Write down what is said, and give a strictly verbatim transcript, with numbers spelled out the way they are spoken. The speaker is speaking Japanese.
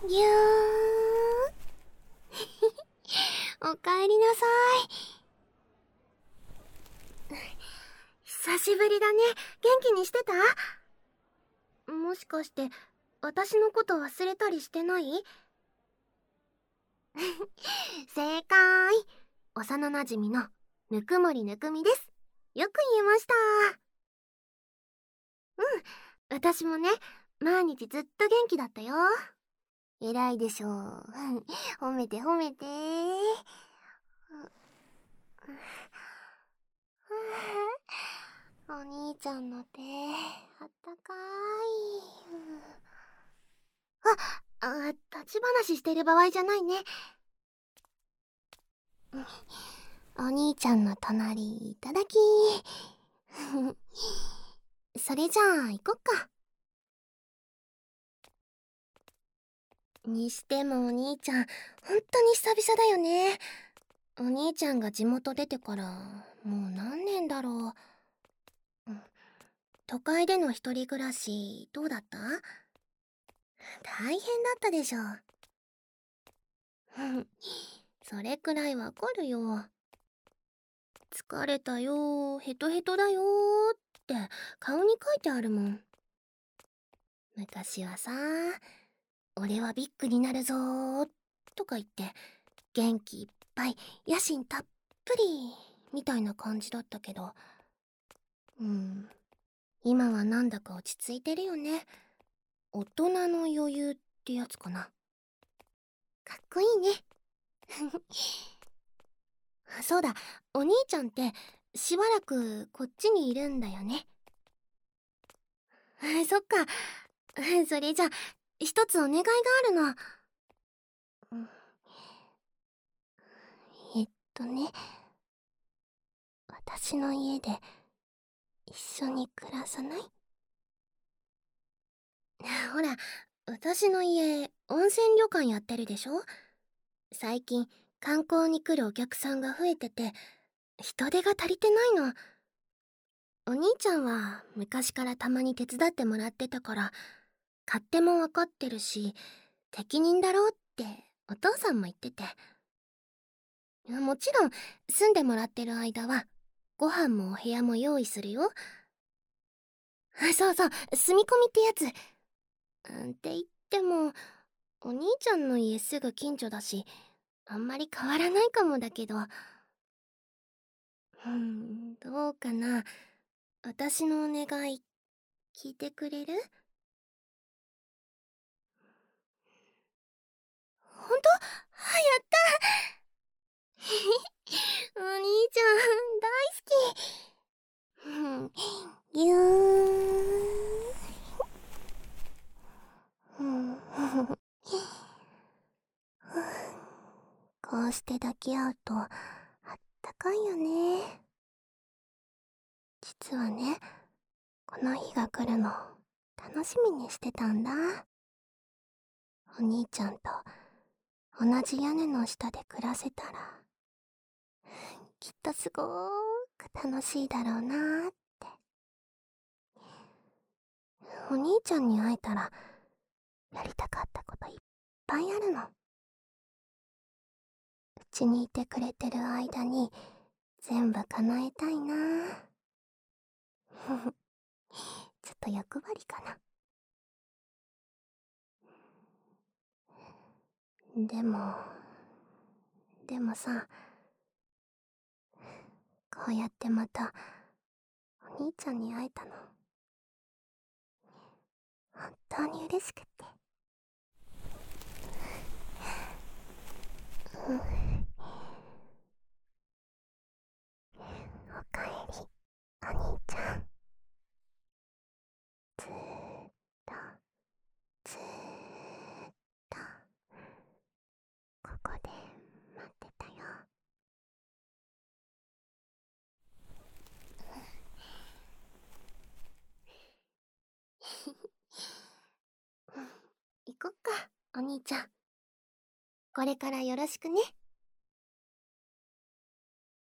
ぎゅーおかえりなさい。久しぶりだね。元気にしてた？もしかして私のこと忘れたりしてない？正解。幼なじみのぬくもりぬくみです。よく言えました。うん、私もね、毎日ずっと元気だったよ。偉いでしょう。褒めて褒めて。お兄ちゃんの手、あったかい。あ、あ、立ち話してる場合じゃないね。お兄ちゃんの隣いただき。それじゃあ行こっか。にしてもお兄ちゃん、本当に久々だよね。お兄ちゃんが地元出てからもう何年だろう。都会での一人暮らしどうだった？大変だったでしょ。それくらいわかるよ。疲れたよ、ヘトヘトだよって顔に書いてあるもん。昔はさ、俺はビッグになるぞーとか言って元気いっぱい野心たっぷりみたいな感じだったけど、うん、今はなんだか落ち着いてるよね。大人の余裕ってやつかな。かっこいいね。そうだ、お兄ちゃんってしばらくこっちにいるんだよね。そっか。それじゃ一つお願いがあるの。えっとね、私の家で一緒に暮らさない？ほら、私の家温泉旅館やってるでしょ。最近観光に来るお客さんが増えてて人手が足りてないの。お兄ちゃんは昔からたまに手伝ってもらってたから勝手も分かってるし適任だろうってお父さんも言ってて、もちろん住んでもらってる間はご飯もお部屋も用意するよ。そうそう、住み込みってやつ。うんって言ってもお兄ちゃんの家すぐ近所だしあんまり変わらないかもだけど、うん、どうかな。私のお願い聞いてくれる？ほんと？あ、やった。お兄ちゃん大好き。うん、ぎゅーん。こうして抱き合うとあったかいよね。実はね、この日が来るの楽しみにしてたんだ。お兄ちゃんと同じ屋根の下で暮らせたらきっとすごーく楽しいだろうなーって。お兄ちゃんに会えたらやりたかったこといっぱいあるの。うちにいてくれてる間に全部叶えたいなー。ちょっと欲張りかな。でもでもさ、こうやってまたお兄ちゃんに会えたの本当に嬉しくって。うん、おかえりお兄ちゃん。ずーっとずーっとここで待ってたよ。うん、行こっかお兄ちゃん。これからよろしくね。